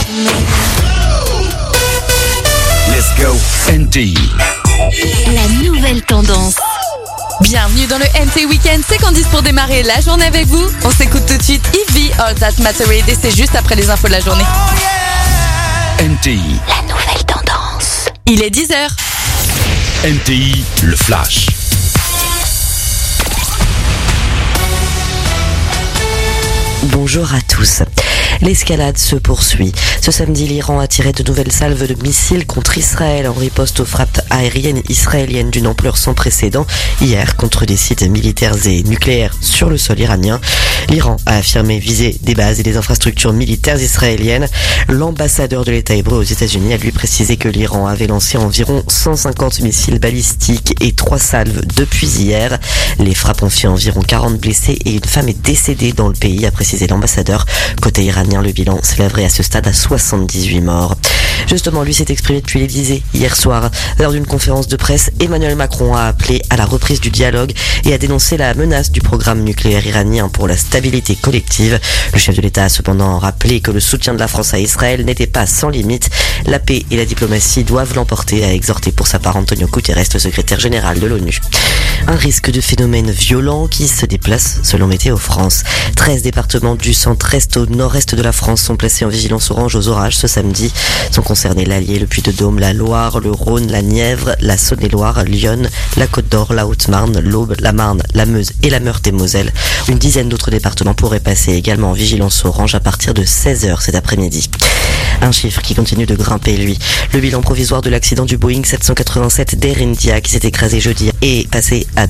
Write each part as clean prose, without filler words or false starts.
Let's go. NT. La nouvelle tendance. Bienvenue dans le NT Weekend, c'est Candice pour démarrer la journée avec vous. On s'écoute tout de suite Ivy, All That Mattered et c'est juste après les infos de la journée. NT. La nouvelle tendance. Il est 10h. NTI, le flash. Bonjour à tous. L'escalade se poursuit. Ce samedi, l'Iran a tiré de nouvelles salves de missiles contre Israël en riposte aux frappes aériennes israéliennes d'une ampleur sans précédent hier contre des sites militaires et nucléaires sur le sol iranien. L'Iran a affirmé viser des bases et des infrastructures militaires israéliennes. L'ambassadeur de l'État hébreu aux États-Unis a lui précisé que l'Iran avait lancé environ 150 missiles balistiques et 3 salves depuis hier. Les frappes ont fait environ 40 blessés et une femme est décédée dans le pays, a précisé l'ambassadeur. Côté iranien, le bilan s'élèverait à ce stade à 78 morts. Justement, lui s'est exprimé depuis l'Élysée hier soir. Lors d'une conférence de presse, Emmanuel Macron a appelé à la reprise du dialogue et a dénoncé la menace du programme nucléaire iranien pour la stabilité collective. Le chef de l'État a cependant rappelé que le soutien de la France à Israël n'était pas sans limite. La paix et la diplomatie doivent l'emporter, a exhorté pour sa part Antonio Guterres, le secrétaire général de l'ONU. Un risque de phénomène violent qui se déplace selon Météo France. 13 départements du centre-est au nord-est de la France sont placés en vigilance orange aux orages ce samedi. Sont concernés l'Allier, le Puy-de-Dôme, la Loire, le Rhône, la Nièvre, la Saône-et-Loire, Lyon, la Côte-d'Or, la Haute-Marne, l'Aube, la Marne, la Meuse et la Meurthe-et-Moselle. Une dizaine d'autres départements pourraient passer également en vigilance orange à partir de 16h cet après-midi. Un chiffre qui continue de grimper, lui. Le bilan provisoire de l'accident du Boeing 787 d'Air India qui s'est écrasé jeudi est passé à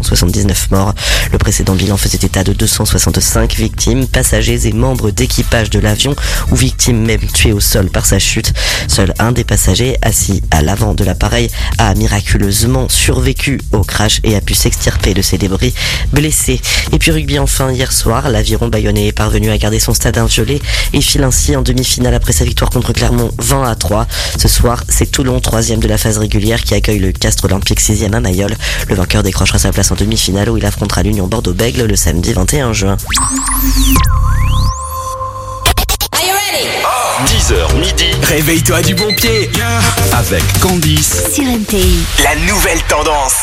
279 morts. Le précédent bilan faisait état de 265 victimes, passagers et membres d'équipage de l'avion ou victimes même tuées au sol par sa chute. Seul un des passagers assis à l'avant de l'appareil a miraculeusement survécu au crash et a pu s'extirper de ses débris blessés. Et puis rugby enfin, hier soir, l'Aviron bayonnais est parvenu à garder son stade inviolé et file ainsi en demi-finale après sa victoire contre Clermont 20-3. Ce soir, c'est Toulon, 3e de la phase régulière, qui accueille le Castres Olympique 6e à Mayol. Le vainqueur décrochera sa place en demi-finale où il affrontera l'Union Bordeaux-Bègles le samedi 21 juin. 10h midi. Réveille-toi du bon pied Avec Candice. Sur NTI. La nouvelle tendance.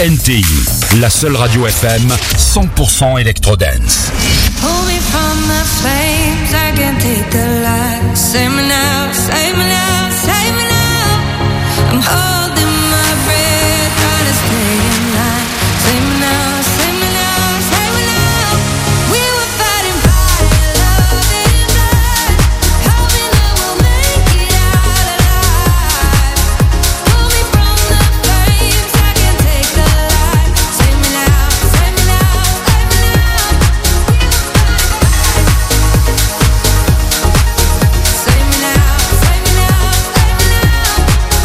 NTI, la seule radio FM 100% électro-dance. Hold me from the flames, I can't take the light. Save me now, save me now, save me now. I'm holding my breath, trying to stay in line. Save me now, save me now, save me now. We were fighting fire, love and blood. Hoping that we'll make it out alive. Hold me from the flames, I can't take the light. Save me now, save me now, save me now. Save me now, save me now, save me now.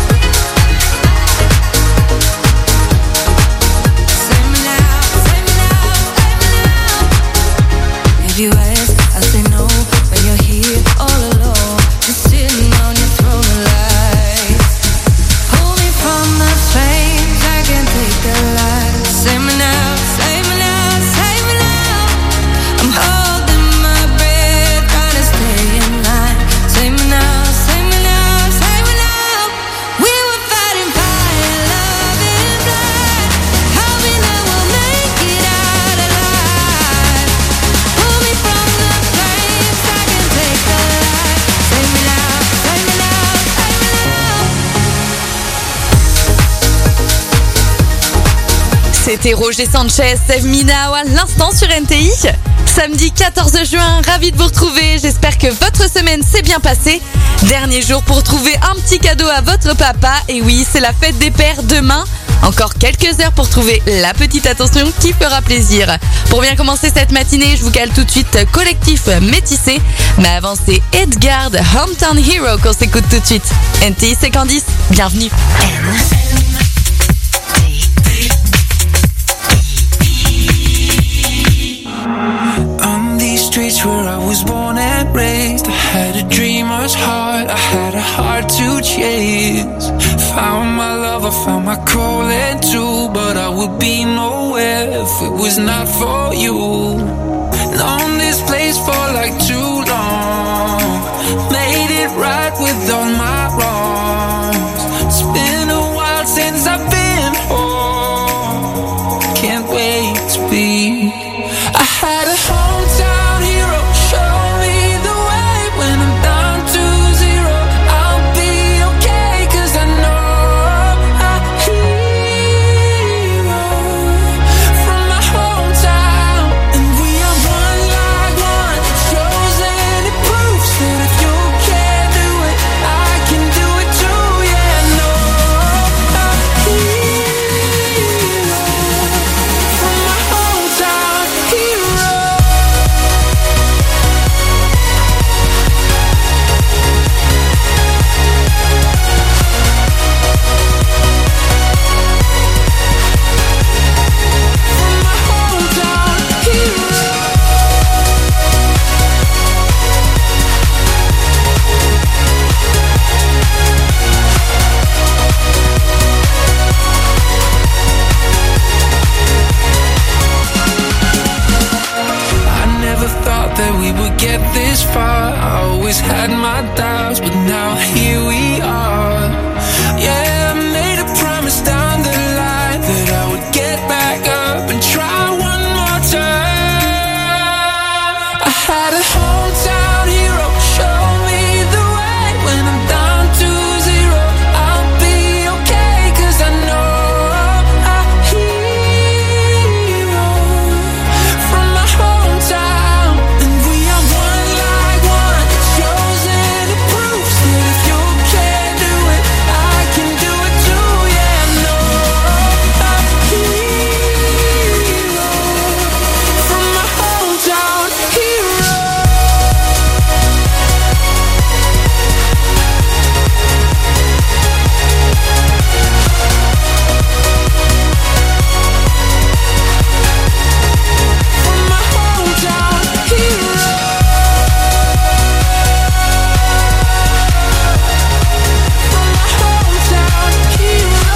Save me now, save me now, save me now. If you ask, I say no. When you're here all alone, just sitting on your throne of light. Pull me from the flames, I can't take the light. Save me now, save me now, save me now. I'm holding my breath, trying to stay in line. Save me now, save me now, save me now. We were fighting fire, love and blood. Hoping that we'll make it out alive. Pull me from the flames, I can take the light. Save me now, save me now, save me now. C'était Roger Sanchez, Save Me Now à l'instant sur NTI. Samedi 14 juin, ravi de vous retrouver. J'espère que votre semaine s'est bien passée. Dernier jour pour trouver un petit cadeau à votre papa. Et oui, c'est la fête des pères demain. Encore quelques heures pour trouver la petite attention qui fera plaisir. Pour bien commencer cette matinée, je vous cale tout de suite Collectif Métissé. Mais avant, c'est Edgard, Hometown Hero qu'on s'écoute tout de suite. NTI, c'est Candice, bienvenue. On these streets where I was born and raised, I had a dreamer's heart, I had a heart to chase. Found my love, I found my calling too, but I would be nowhere if it was not for you. Known this place for like too long, made it right with all my wrongs. It's been a while since I've been home, can't wait to be. I had a hometown hero show me the way. When I'm down to zero, I'll be okay, 'cause I know a hero from my hometown. And we are one like one, chosen. It proves that if you can do it, I can do it too. Yeah, I know a hero from my hometown hero. From my hometown hero. I never thought that we would get this far. I always had my doubts, but now here we are. Yeah, I made a promise down the line that I would get back up and try one more time. I had a hometown hero show me the way. When I'm down to zero, I'll be okay, 'cause I know a hero from my hometown. And we are one like one, chosen. It proves that if you can do it, I can do it too. Yeah, I know a hero from my hometown hero. From my hometown hero. From my hometown hero.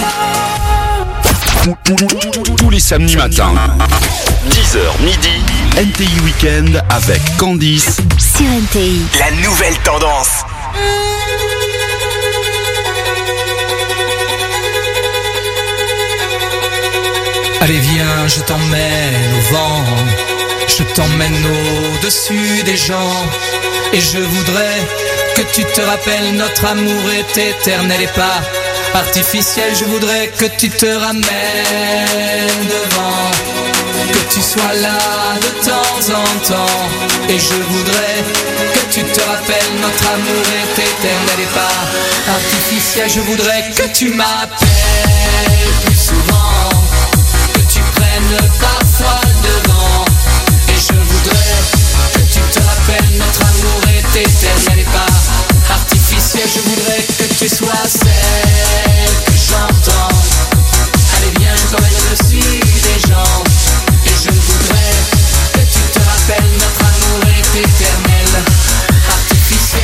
From my hometown. Tous les samedis matins, 10h midi, NTI Weekend avec Candice Sur NTI. La nouvelle tendance. Allez viens, je t'emmène au vent, je t'emmène au-dessus des gens. Et je voudrais que tu te rappelles, notre amour est éternel et pas artificiel. Je voudrais que tu te ramènes devant, que tu sois là de temps en temps. Et je voudrais que tu te rappelles, notre amour est éternel et pas artificiel. Je voudrais que tu m'appelles plus souvent, que tu prennes parfois le devant. Et je voudrais que tu te rappelles, notre amour est éternel et pas artificiel. Je voudrais que tu sois celle que j'entends. Allez viens, je t'emmène au-dessus des gens. Et je voudrais que tu te rappelles, notre amour est éternel, artificiel.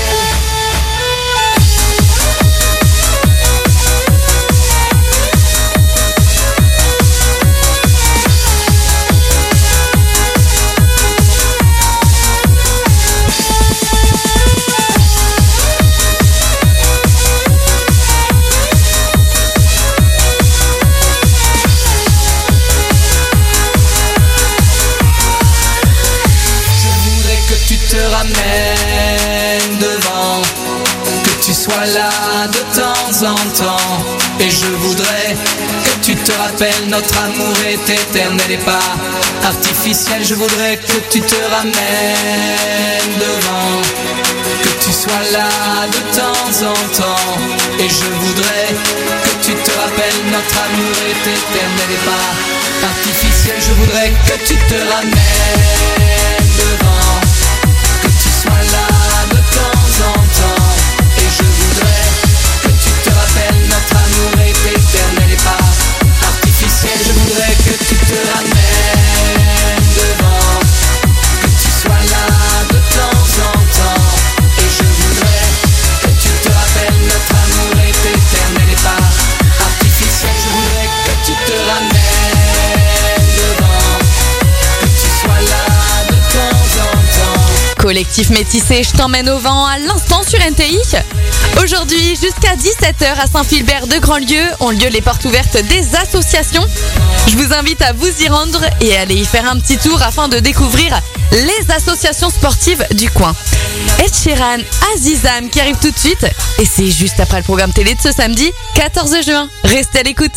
Ramène devant, que tu sois là de temps en temps. Et je voudrais que tu te rappelles, notre amour est éternel et pas artificiel. Je voudrais que tu te ramènes devant, que tu sois là de temps en temps. Et je voudrais que tu te rappelles, notre amour est éternel et pas artificiel. Je voudrais que tu te ramènes devant, que tu sois là de temps en temps. Et je voudrais que tu te rappelles, notre amour est éternel et pas artificiel. Je voudrais que tu te ramènes devant, que tu sois là de temps en temps. Et je voudrais que tu te rappelles, notre amour est éternel et pas artificiel. Je voudrais que tu te ramènes devant, que tu sois là de temps en temps. Collectif Métissé, je t'emmène au vent à l'instant sur NTI. Aujourd'hui, jusqu'à 17h à Saint-Philbert de Grandlieu, ont lieu les portes ouvertes des associations. Je vous invite à vous y rendre et aller y faire un petit tour afin de découvrir les associations sportives du coin. Ed Sheeran, Azizam qui arrive tout de suite et c'est juste après le programme télé de ce samedi 14 juin. Restez à l'écoute.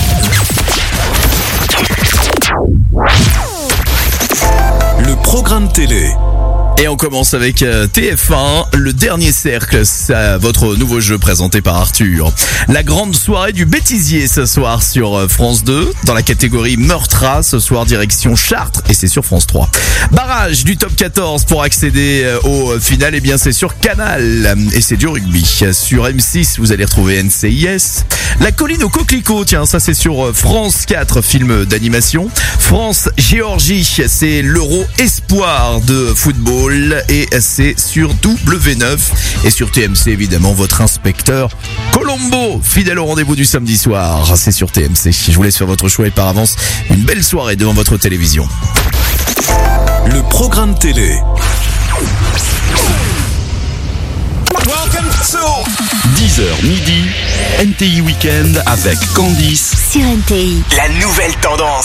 Le programme télé. Et on commence avec TF1, le dernier cercle, c'est votre nouveau jeu présenté par Arthur. La grande soirée du bêtisier ce soir sur France 2, dans la catégorie Meurtra, ce soir direction Chartres, et c'est sur France 3. Barrage du top 14 pour accéder au final, et bien c'est sur Canal, et c'est du rugby. Sur M6, vous allez retrouver NCIS. La colline au coquelicot, tiens, ça c'est sur France 4, film d'animation. France-Géorgie, c'est l'Euro Espoir de football. Et c'est sur W9 et sur TMC évidemment votre inspecteur Colombo, fidèle au rendez-vous du samedi soir, c'est sur TMC. Je vous laisse faire votre choix et par avance une belle soirée devant votre télévision. Le programme télé. 10h midi, NTI Weekend avec Candice Sur NTI. La nouvelle tendance.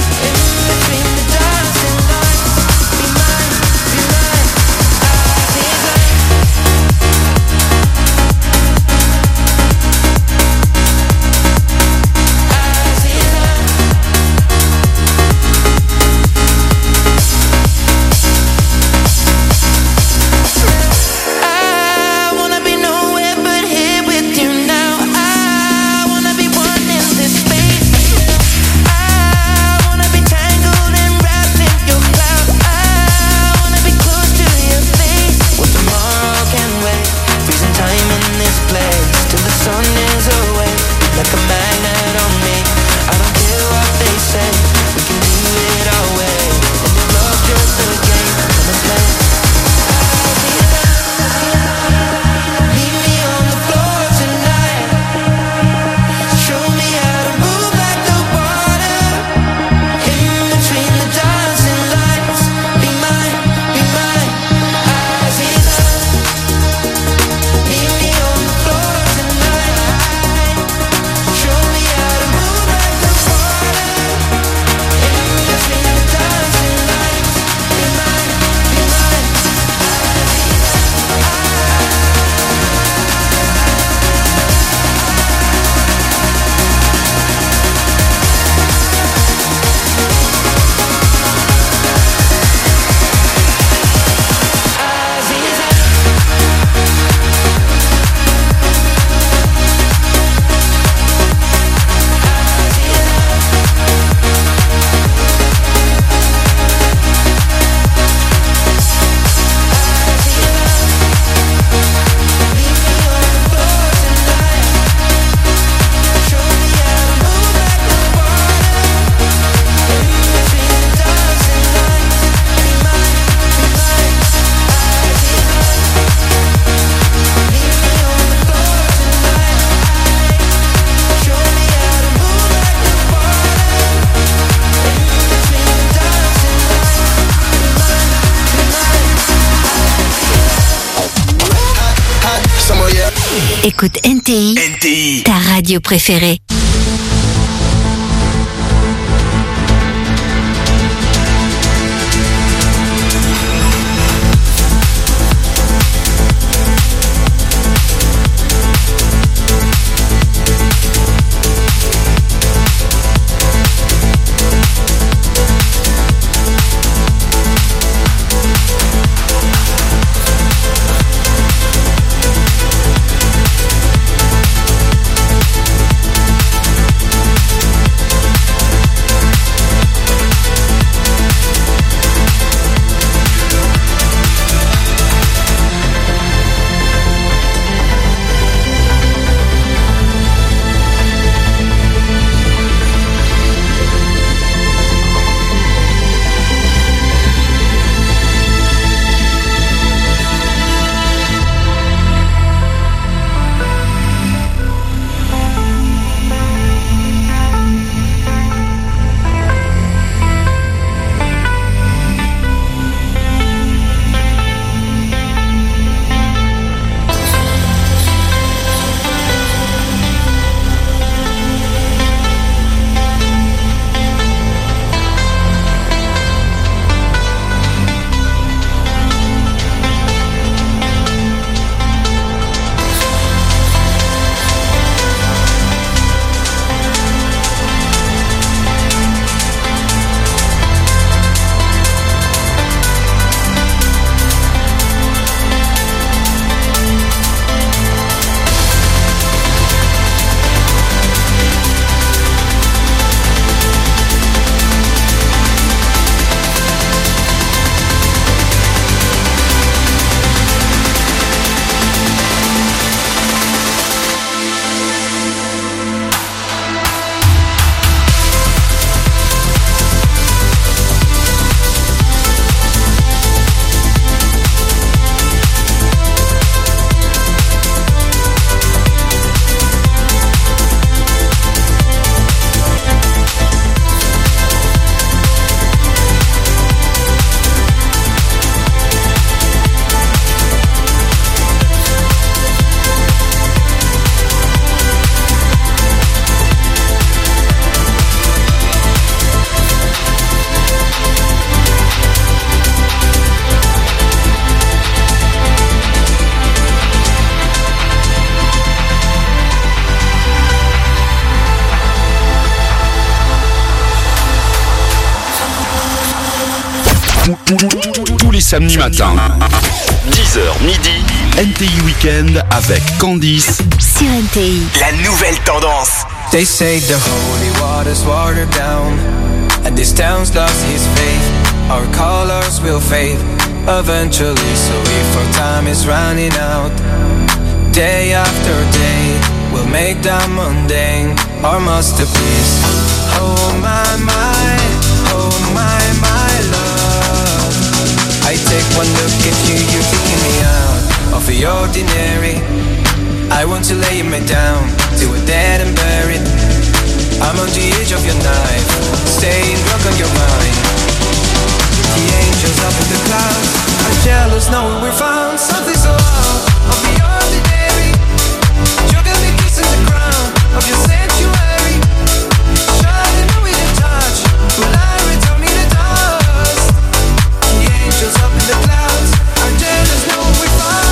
Between the dancing lines, be mine, be mine. écoutes NTI, NTI. ta radio préférée. Tous les samedis matins, 10h midi, NTI Weekend avec Candice Sur NTI. La nouvelle tendance. They say the holy waters watered down, and this town's lost his faith. Our colors will fade eventually, so if our time is running out, day after day, we'll make that mundane our masterpiece. Oh my, love. I take one look at you, you're taking me out of the ordinary. I want to lay me down till we're dead and buried. I'm on the edge of your knife, staying drunk on your mind. The angels up in the clouds are jealous knowing we're found something so out of the ordinary. You got me kissing the ground of your sanctuary, shining with your touch, will I return me the dust? The angels up in the clouds are jealous knowing we're found.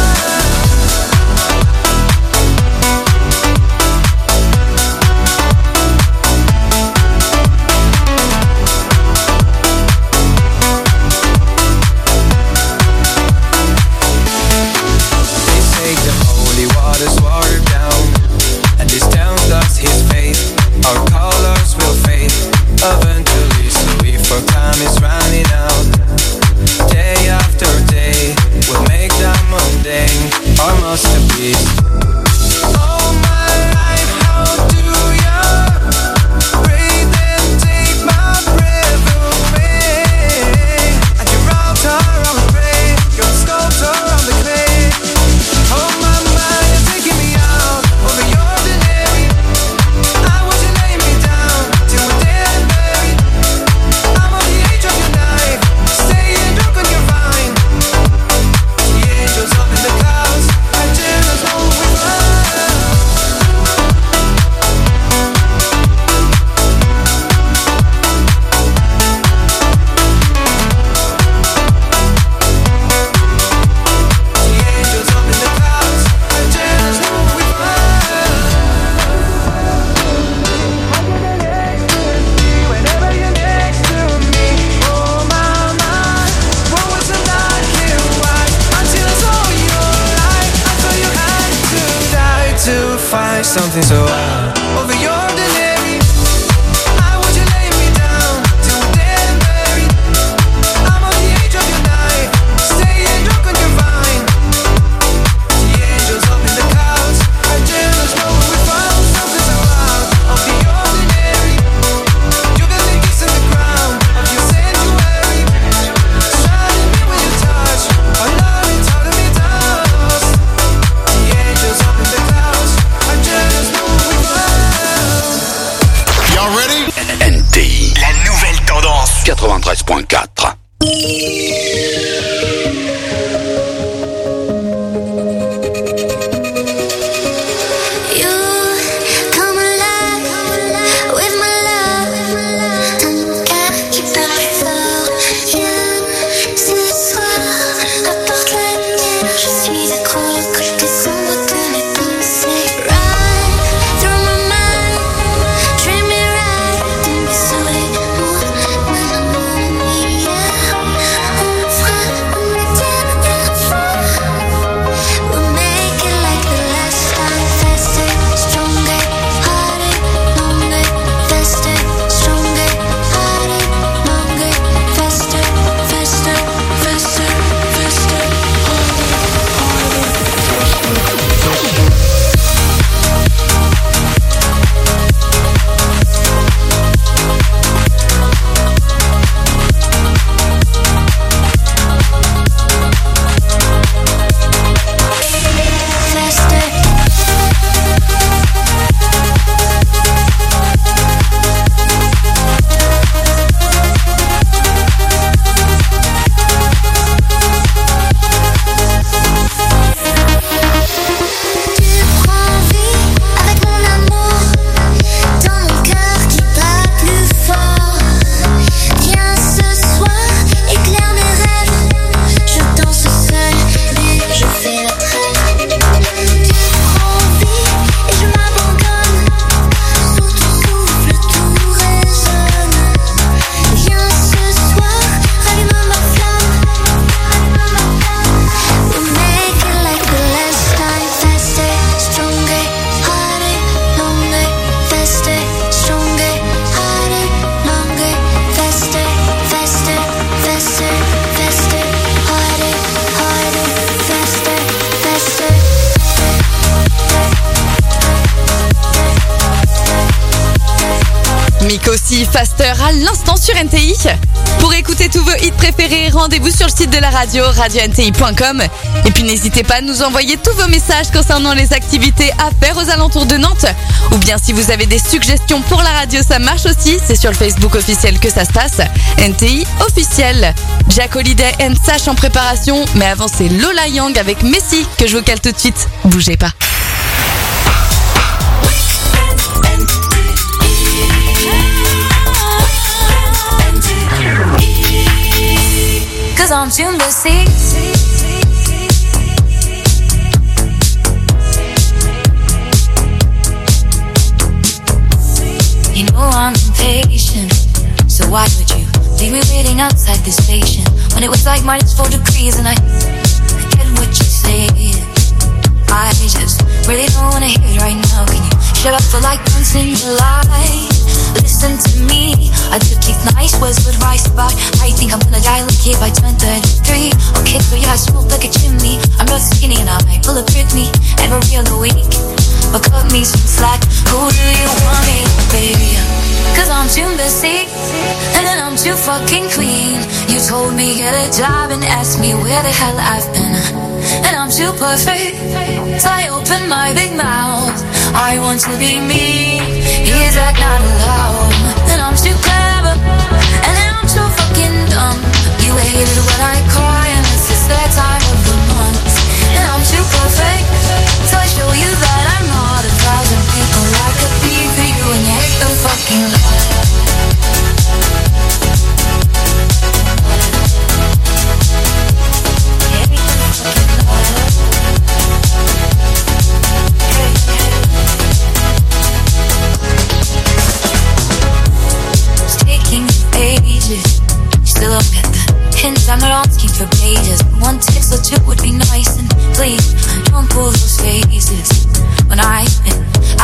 like something so wild. Over your ordinary, I want you lay me down till we're dead and buried. I'm on the edge of your night, staying drunk on your vine. The angels up in the clouds, I just know we found something so wild. Of the ordinary, you got the kiss in the ground of your sanctuary. Shining me with your touch, our love is out of its dust. The angels up in the clouds, I just know we found. Y'all ready? NTI. La nouvelle tendance. 93.4. Aussi Faster à l'instant sur NTI. Pour écouter tous vos hits préférés, rendez-vous sur le site de la radio, radio-nti.com. Et puis n'hésitez pas à nous envoyer tous vos messages concernant les activités à faire aux alentours de Nantes. Ou bien si vous avez des suggestions pour la radio, ça marche aussi. C'est sur le Facebook officiel que ça se passe. NTI officiel. Jack Holiday and Sash en préparation. Mais avant c'est Lola Young avec Messi que je vous cale tout de suite. Bougez pas. Cause I'm too busy. You know I'm impatient, so why would you leave me waiting outside this station when it was like -4 degrees and I get what you say. I just really don't wanna hear it right now. Can you shut up for like once in your life? Listen to me, I took these nice words with rice about I think I'm gonna die like it by 2033. Okay, so yeah, I smoke like a chimney. I'm not skinny and I might pull a Britney every other week, but cut me some slack. Who do you want me, baby? Cause I'm too busy, and then I'm too fucking clean. You told me get a job and asked me where the hell I've been. And I'm too perfect, so I open my big mouth. I want to be me, is that not allowed? And I'm too clever, and then I'm too fucking dumb. You hated when I cry, and it's just that time of the month. And I'm too perfect, so I show you that I'm not 1,000 people. I could be for you, and you hate the fucking love. Still don't get the hint, I'm not asking for pages. One text or two would be nice, and please don't pull those faces. When I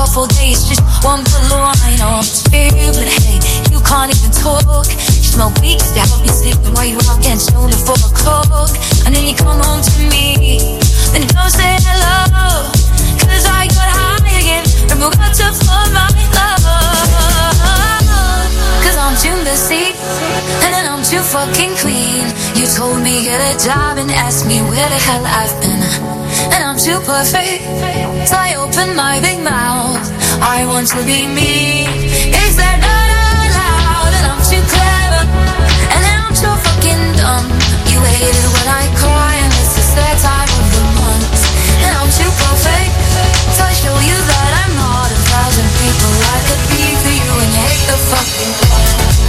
awful days, just one pillow I know it's fear, but hey, you can't even talk. You smell weak, stab up, you sleeping while you out getting stoned at 4 o'clock. And then you come home to me, then you don't say hello, cause I got high again and forgot to find my love. Cause I'm too messy, and then I'm too fucking clean. You told me get a job and asked me where the hell I've been, and I'm too perfect, so I open my big mouth. I want to be me. Is that not allowed? And I'm too clever, and then I'm too fucking dumb. You hate it when I cry, and it's the sad time of the month. And I'm too perfect, so I show you that I'm not 1,000 people. I could be for you, and you hate the fucking fun.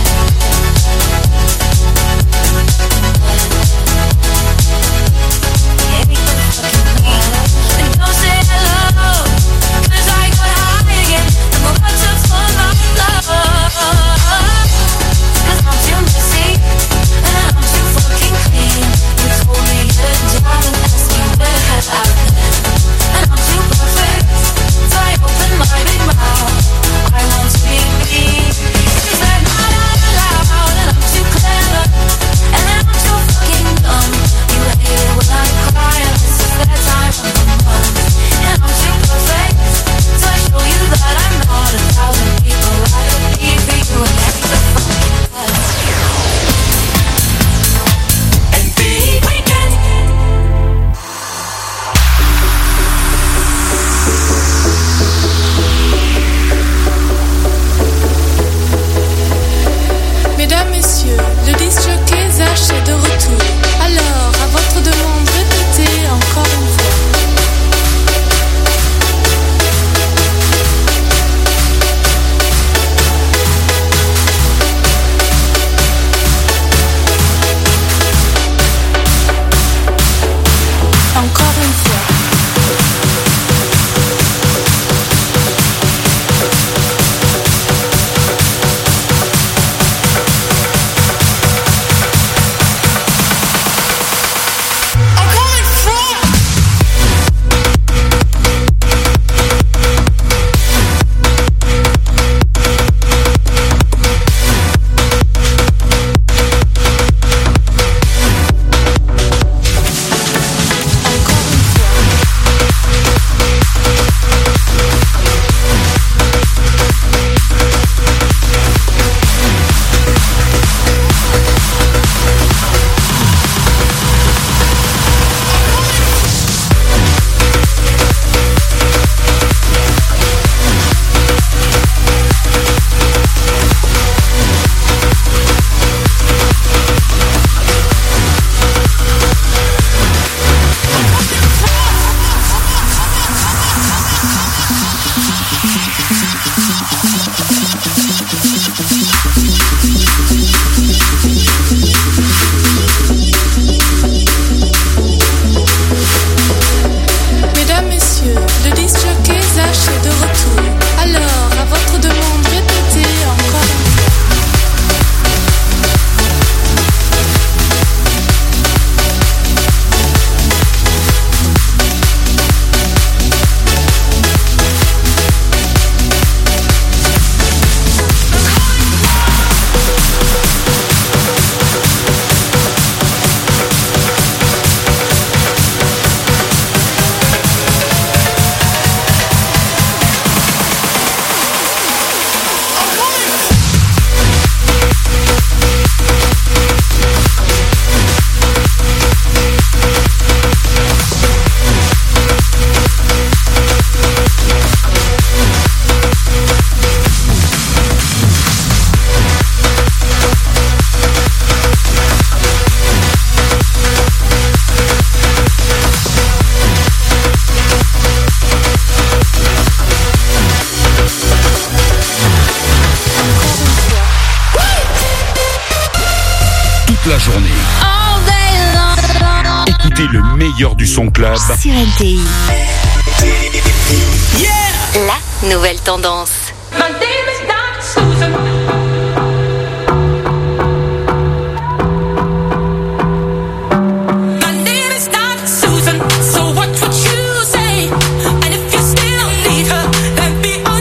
La journée. Écoutez le meilleur du son club sur NTI. La nouvelle tendance. So what would you say? And if you still need her, then be honest.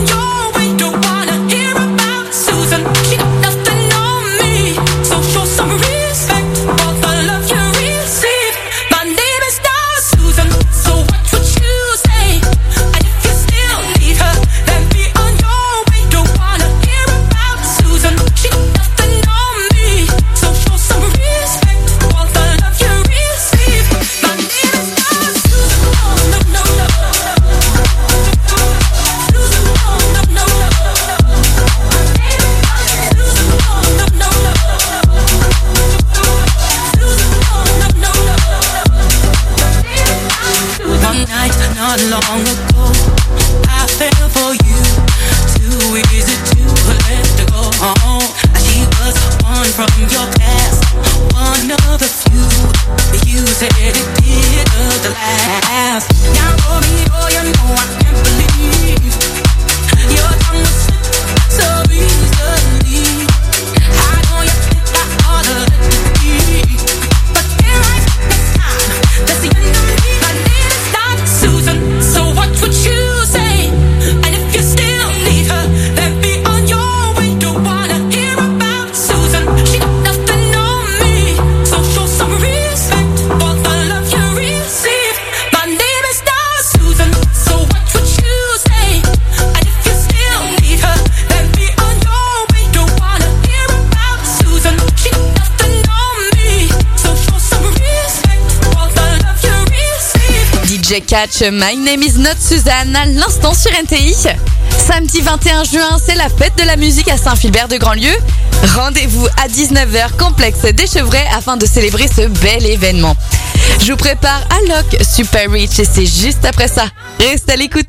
DJ Catch, My Name is Not Suzanne, à l'instant sur NTI. Samedi 21 juin, c'est la fête de la musique à Saint-Philbert de Grandlieu. Rendez-vous à 19h, complexe des Chevrets, afin de célébrer ce bel événement. Je vous prépare Alok, Super Rich, et c'est juste après ça. Reste à l'écoute.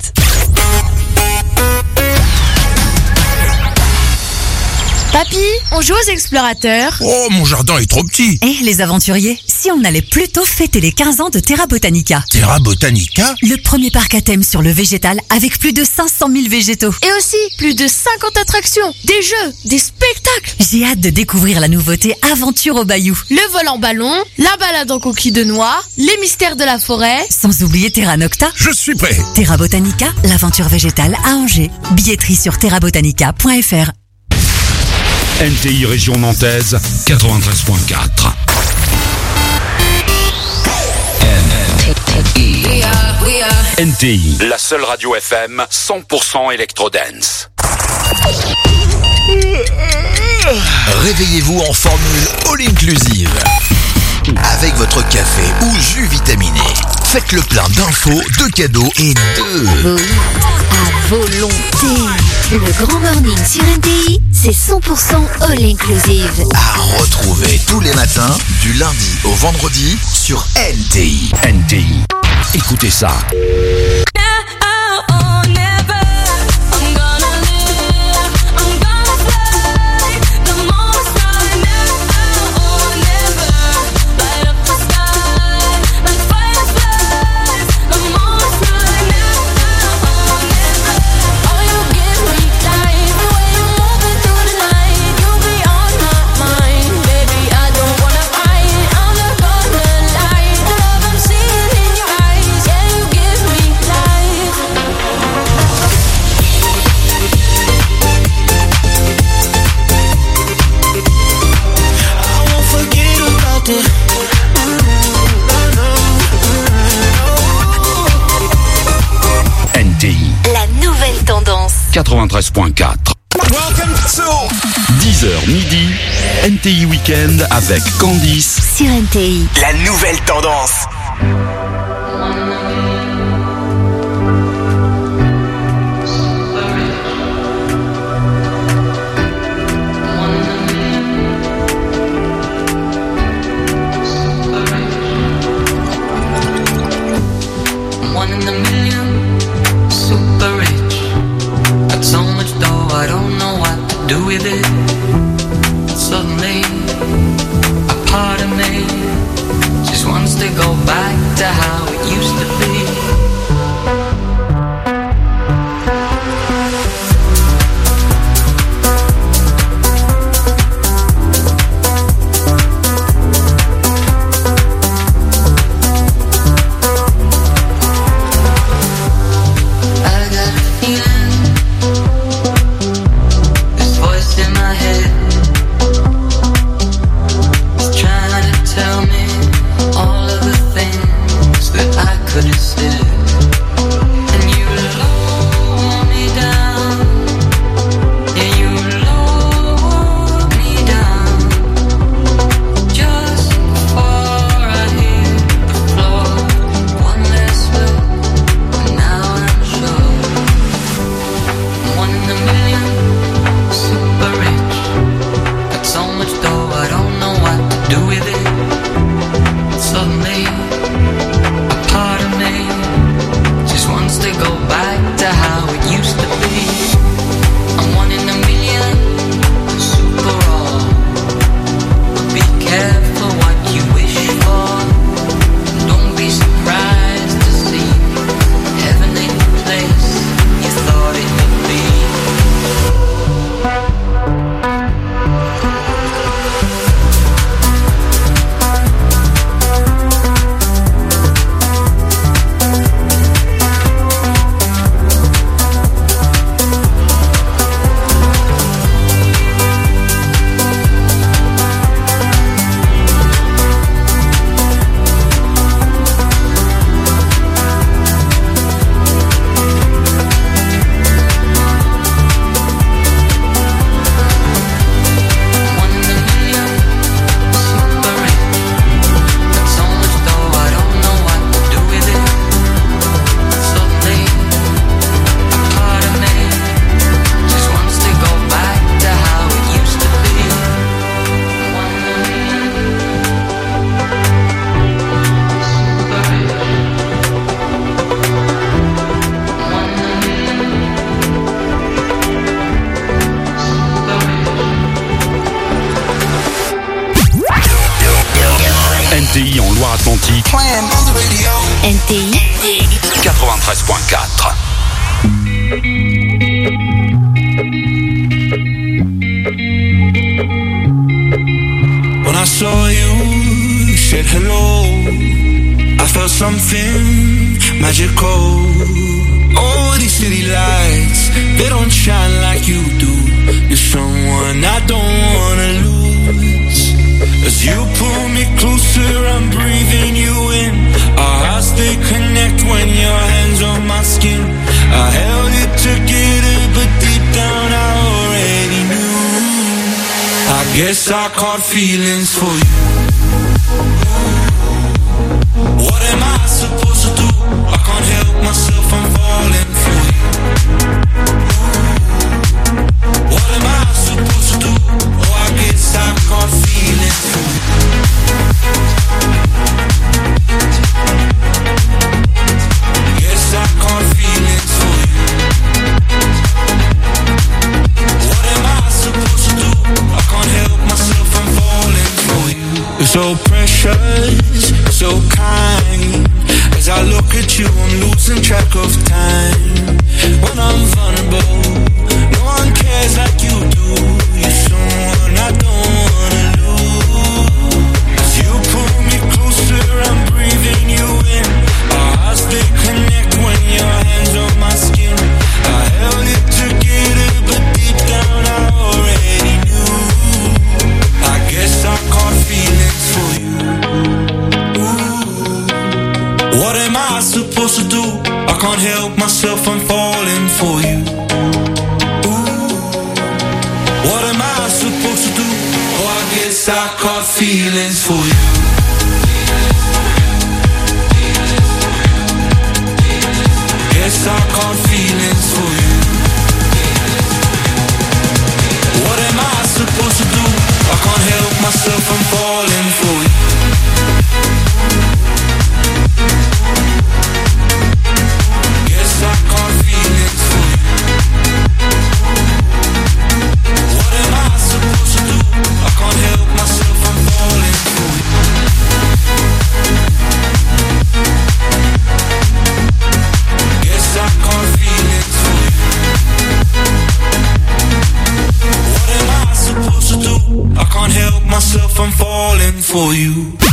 Papy, on joue aux explorateurs. Oh, mon jardin est trop petit. Eh, les aventuriers, si on allait plutôt fêter les 15 ans de Terra Botanica. Terra Botanica? Le premier parc à thème sur le végétal avec plus de 500 000 végétaux. Et aussi plus de 50 attractions, des jeux, des spectacles. J'ai hâte de découvrir la nouveauté Aventure au Bayou. Le vol en ballon, la balade en coquille de noix, les mystères de la forêt. Sans oublier Terra Nocta. Je suis prêt. Terra Botanica, l'aventure végétale à Angers. Billetterie sur terrabotanica.fr. NTI Région Nantaise, 93.4. NTI, la seule radio FM 100% électro-dance. Réveillez-vous en formule all-inclusive. Avec votre café ou jus vitaminé. Faites le plein d'infos, de cadeaux et de... Oui, à volonté. Le Grand Morning sur NTI, c'est 100% all inclusive. À retrouver tous les matins, du lundi au vendredi, sur NTI. NTI, écoutez ça. NTI. La nouvelle tendance. 93.4. 10h midi, NTI Weekend avec Candice. Sur NTI. La nouvelle tendance. One in a million, super rich. Got so much dough, I don't know what to do with it. Suddenly, a part of me just wants to go back to how it used to be. Atlantique. NTI 93.4. When I saw you, said hello, I felt something magical. Oh, these city lights, they don't shine like you do. You're someone I don't wanna lose. As you pull me closer, I'm breathing you in. Our hearts, they connect when your hands on my skin. I held it together, but deep down I already knew. I guess I caught feelings for you. What am I supposed to do? I can't help myself, I'm falling for you. What am I supposed to do? Oh, I guess I caught feelings for you. Guess I caught feelings for you. What am I supposed to do? I can't help myself, I'm falling for you. You're so precious, so kind. As I look at you, I'm losing track of time. When I'm vulnerable, no one cares like you do. You're someone I don't wanna lose. As you pull me closer, I'm breathing you in. Our hearts, they connect when your hands on my skin. I held it together, but deep down I already knew. I guess I caught feelings for you. What am I supposed to do? I can't help myself, I'm falling for you. What am I supposed to do? Oh, I guess I caught feelings for you. Guess I caught feelings for you. What am I supposed to do? I can't help myself, I'm falling for you. Guess I caught feelings for you. What am I supposed to do? I can't help myself, I'm falling for you. Guess I caught feelings for you. What am I supposed to do? I can't help myself, I'm falling for you.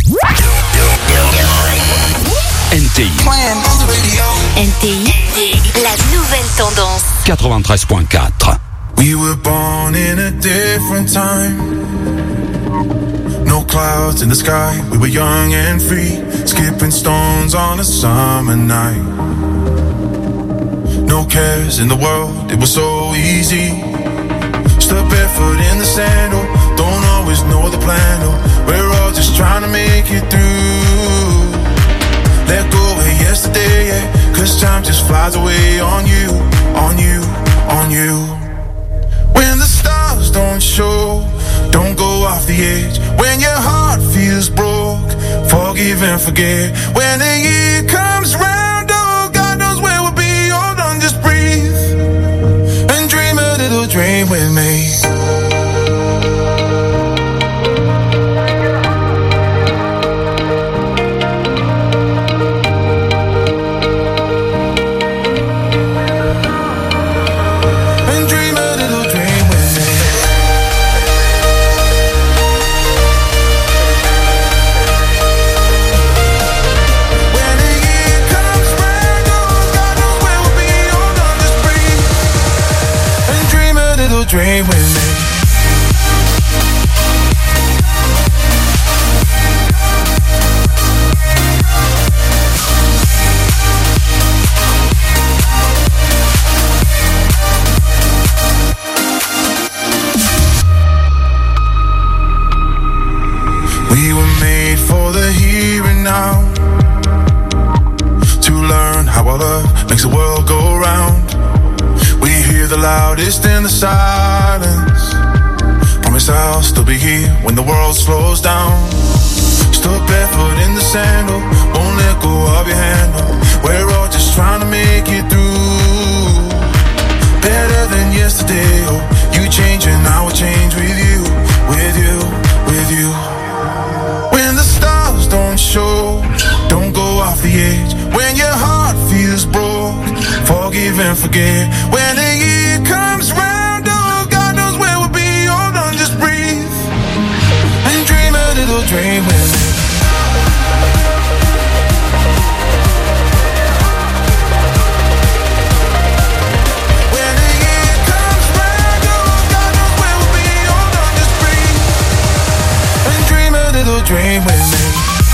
NTI. NTI, la nouvelle tendance. 93.4. We were born in a different time. No clouds in the sky. We were young and free, skipping stones on a summer night. No cares in the world, it was so easy. Step barefoot in the sandal, don't always know the plan. Oh, we're all just trying to make it through. Let go of yesterday, yeah, 'cause time just flies away on you, on you, on you. When the stars don't show, don't go off the edge. When your heart feels broke, forgive and forget. When the year comes round, oh, God knows where we'll be. Hold on, just breathe and dream a little dream with me. Dream with me. We were made for the here and now, to learn how our love makes the world go round. We hear the loudest in the silence. Promise I'll still be here when the world slows down. Stuck barefoot in the sandal, won't let go of your handle. We're all just trying to make it through. Better than yesterday, oh, you change and I will change with you, with you, with you. When the stars don't show, again. When the year comes round, oh, God knows where we'll be. Hold on, just breathe and dream a little dream with me. Dream with me.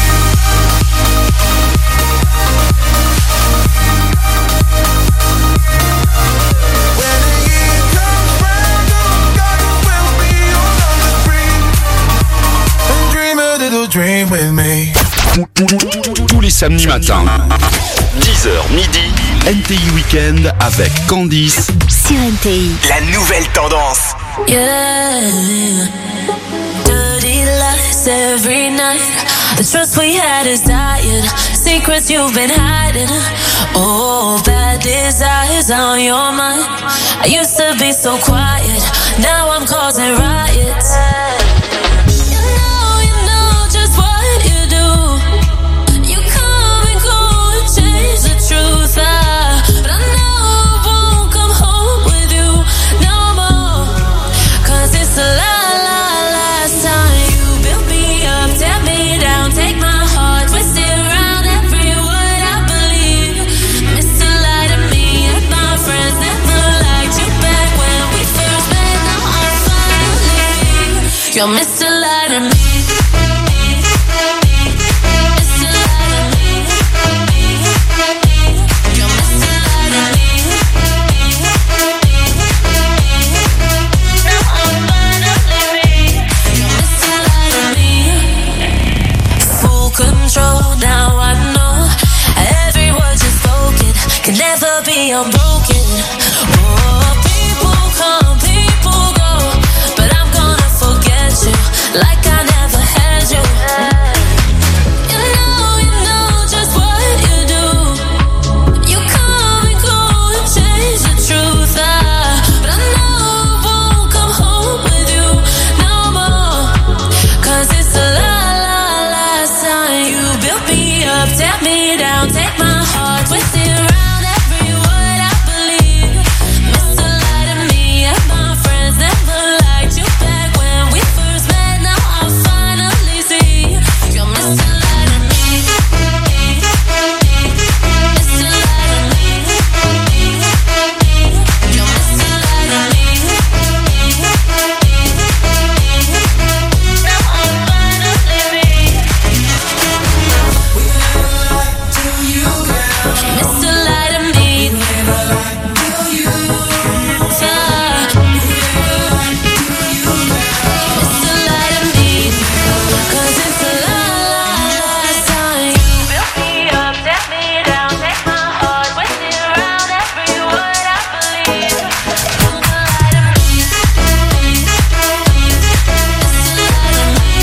When the year comes round, oh, God knows where we'll be. Hold on, just breathe and dream a little dream with me. Tous les samedis matins, 10h midi, NTI Weekend avec Candice sur NTI. La nouvelle tendance. Yeah, dirty lies every night. The trust we had is dying. Secrets you've been hiding. Oh, bad desires on your mind. I used to be so quiet. Now I'm causing riots. You know just what you do. You come and go and change the truth. But I know I won't come home with you no more. 'Cause it's a last time you built me up, tear me down, take my heart, twist it around every word I believe. Mr. Lie to me and my friends never liked you back when we first met. Now I'm finally free. You're Mr. Lie to me. Mr. Lie to me. You're Mr. Lie to me. Now I'm finally free. You're Mr. Lie to me. Full control, now I know every word you've spoken can never be unbroken. Oh, people come, people go, but I'm gonna forget you like I never had you. You know just what you do. You come and go and change the truth. But I know I won't come home with you no more. 'Cause it's the last time you built me up, tear me down, take my heart, twist it around every word I believe. Mr. Lie to me and my friends never liked you back when we first met. Now I finally see you're Mr. Lie to me. Mr. Lie to me. You're Mr. Lie to me. Now I'm finally free. Mr. Lie to me. Mr. Lie to me. 'Cause it's the last time you built me up, tear me down, take my heart, twist it around every word I believe. Mr. Lie to me. Mr. Lie to me.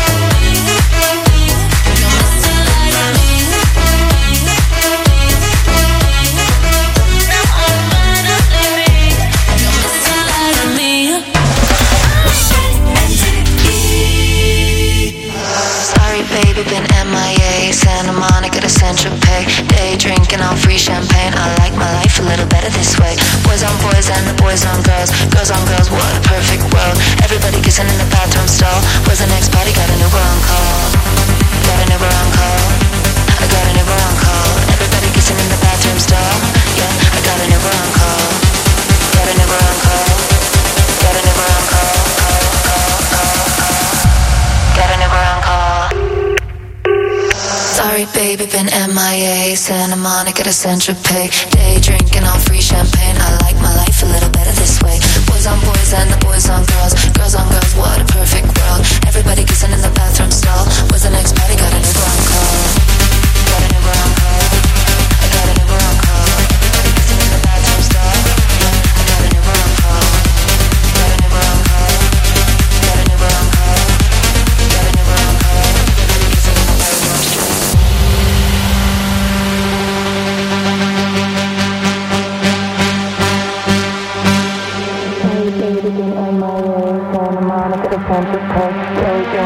You're Mr. Lie to me. Now I'm finally free. You're Mr. Lie to me. Sorry, baby, been MIA. Santa Monica to Central Pay. Day drinking on free champagne. I like my life a little better this way. Boys on boys and the boys on girls. Girls on girls, what a perfect world. Everybody kissing in the bathroom stall. Where's the next party? Got an Uber on call. Got an Uber on call. I got an Uber on call. Everybody kissing in the bathroom stall. Yeah, I got an Uber on call. Got an Uber on call. Got an Uber on call. Got an Uber on call. Sorry, baby, been MIA. Santa Monica to Central Pay. Day drinking on free champagne. I like my life a little better this way. Boys on boys and the boys on girls. Girls on girls, what a perfect world. Everybody kissing in the bathroom stall. Where's the next party? Got an Uber on call. Got an Uber on call. I got an Uber on call. Everybody kissing in the bathroom stall. I got an Uber on call. Got an Uber on call. Got an Uber on call. Got an Uber on call. Everybody kissing in the bathroom stall.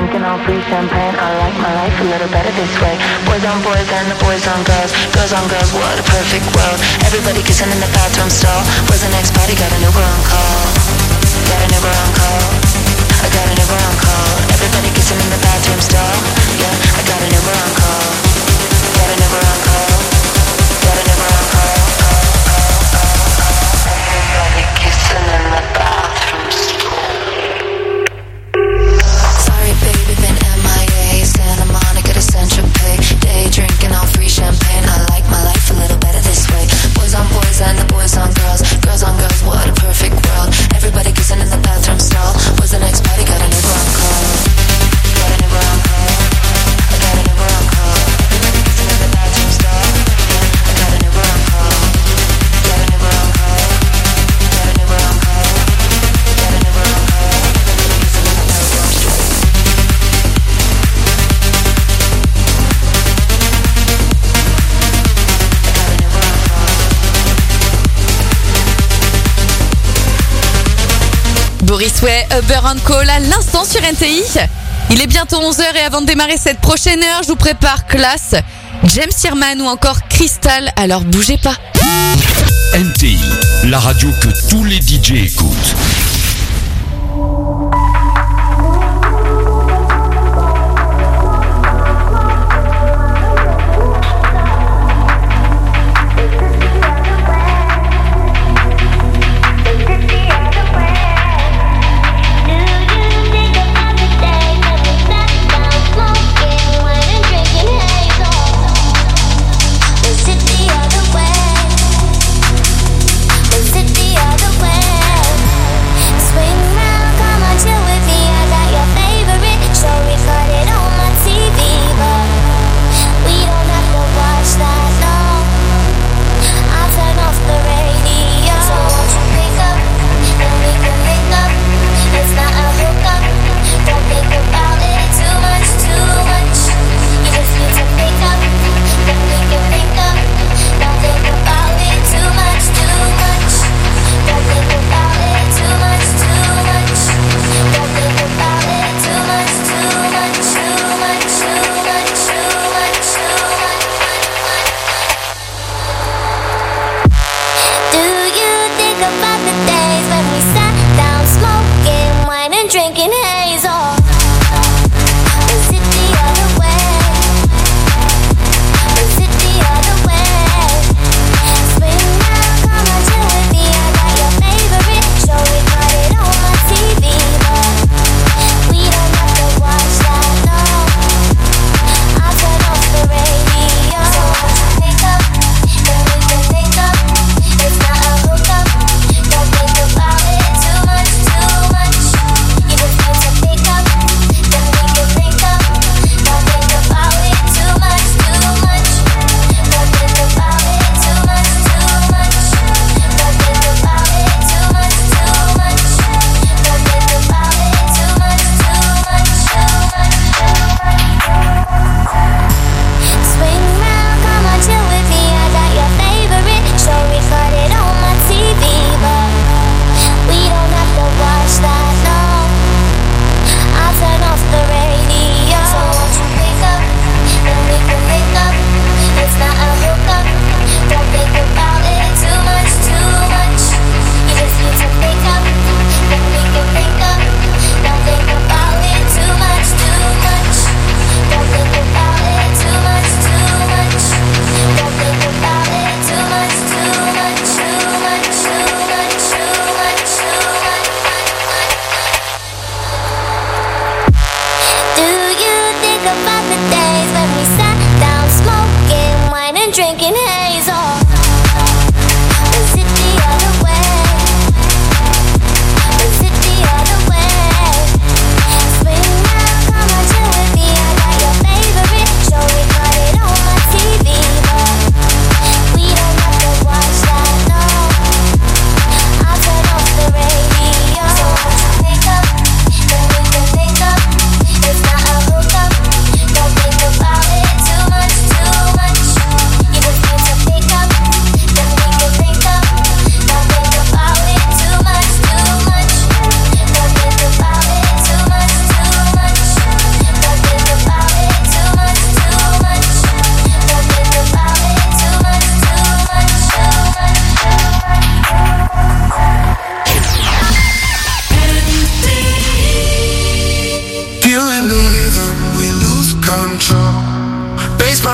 drinking all free champagne. I like my life a little better this way. Boys on boys and the boys on girls. Girls on girls, what a perfect world. Everybody kissing in the bathroom stall. Where's the next party? Got an Uber on call. Got an Uber on call. I got an Uber on call. Everybody kissing in the bathroom stall. Yeah, I got an Uber on call. Got an Uber on call. Got an Uber on call. Everybody kissing in the bathroom stall. Sorry baby, been MIA. Santa Monica to Central Pay. Day drinking all free champagne. I like my life a little better this way. Boys on boys and the boys on girls. Girls on girls, what a perfect world. Everybody kissing in the bathroom stall. Where's the next party? Got an Uber on call. Got an Uber on call. I got an Uber on call. Everybody kissing in the bathroom stall. I got an Uber on call. Got an Uber on call. Got an Uber on call. Got an Uber on call. Everybody kissing in the bathroom stall. Boris Way, Uber & Call à l'instant sur NTI. Il est bientôt 11h et avant de démarrer cette prochaine heure, je vous prépare Classe, James Sherman ou encore Crystal, alors bougez pas. NTI, la radio que tous les DJ écoutent.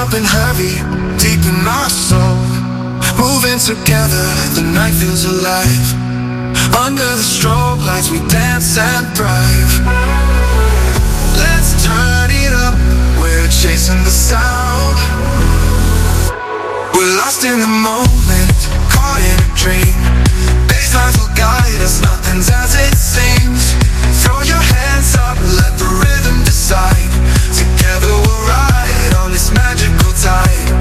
something heavy deep in my soul. Moving together, the night feels alive. Under the strobe lights we dance and thrive. Let's turn it up, we're chasing the sound. We're lost in the moment, caught in a dream. Baselines will guide us, nothing's as it seems. Throw your hands up, let the rhythm decide. Together we'll ride on this magical tide.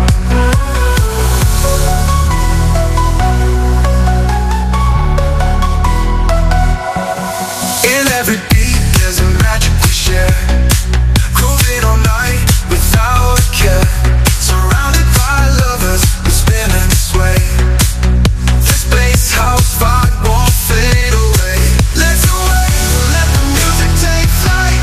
In every beat there's a magic we share. Grooving all night without a care. Surrounded by lovers who spin and sway. This bass house vibe won't fade away. Let's away, let the music take flight.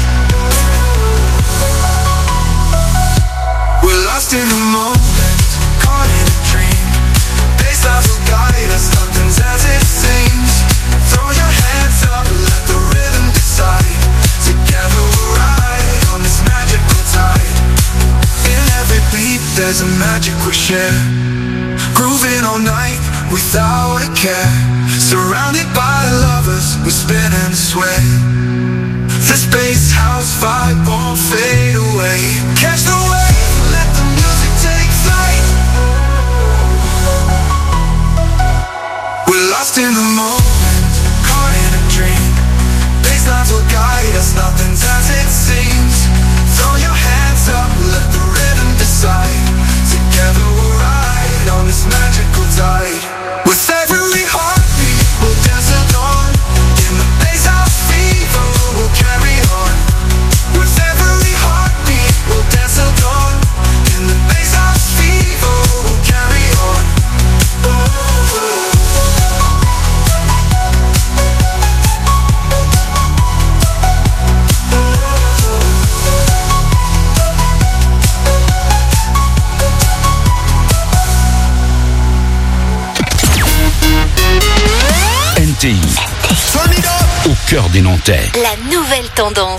We're lost in the moment, caught in a dream. Basslines will guide us, nothing's as it seems. Throw your hands up, let the rhythm decide. Together we'll ride on this magical tide. In every beat there's a magic we share. Grooving all night without a care. Surrounded by lovers we spin and sway. This bass house vibe won't fade away. Catch the wave, let the music take flight. We're lost in the moment, caught in a dream. Basslines will guide us, nothing's as it seems. Throw your hands up, let the rhythm decide. Together we'll ride on this magical tide. With every heartbeat, we'll dance till dawn. In the bass house fever, we'll carry on. With every heartbeat, we'll dance till dawn. In the bass house fever, we'll carry on. NTI, au cœur des Nantais. La nouvelle tendance.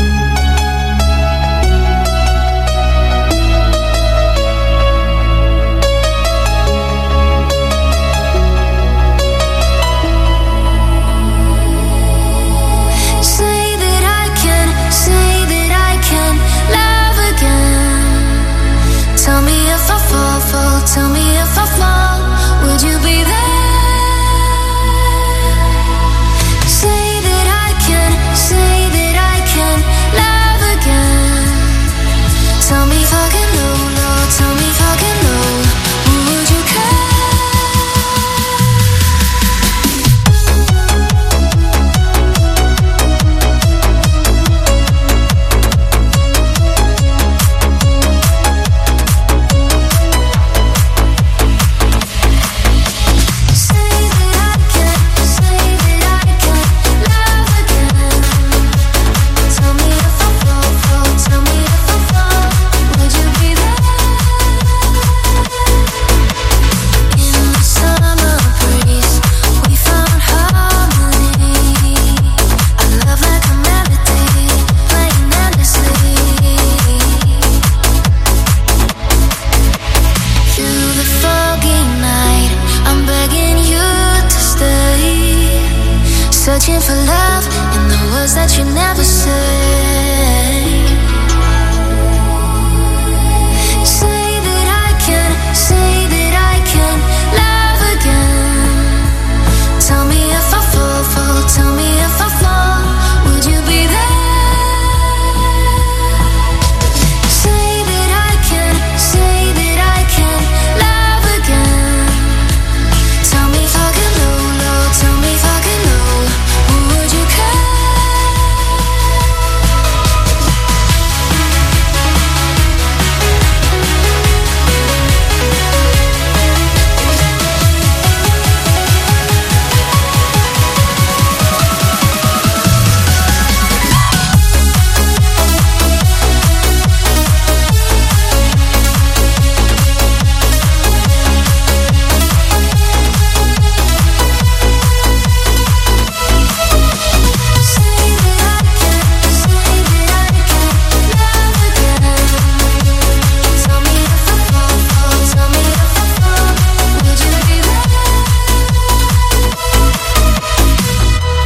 Say that I can love again. Tell me if I fall, tell me if I fall, would you be there? Say that I can love again. Tell me if I can know, tell me if I can know, would you searching for love in the words that you never said.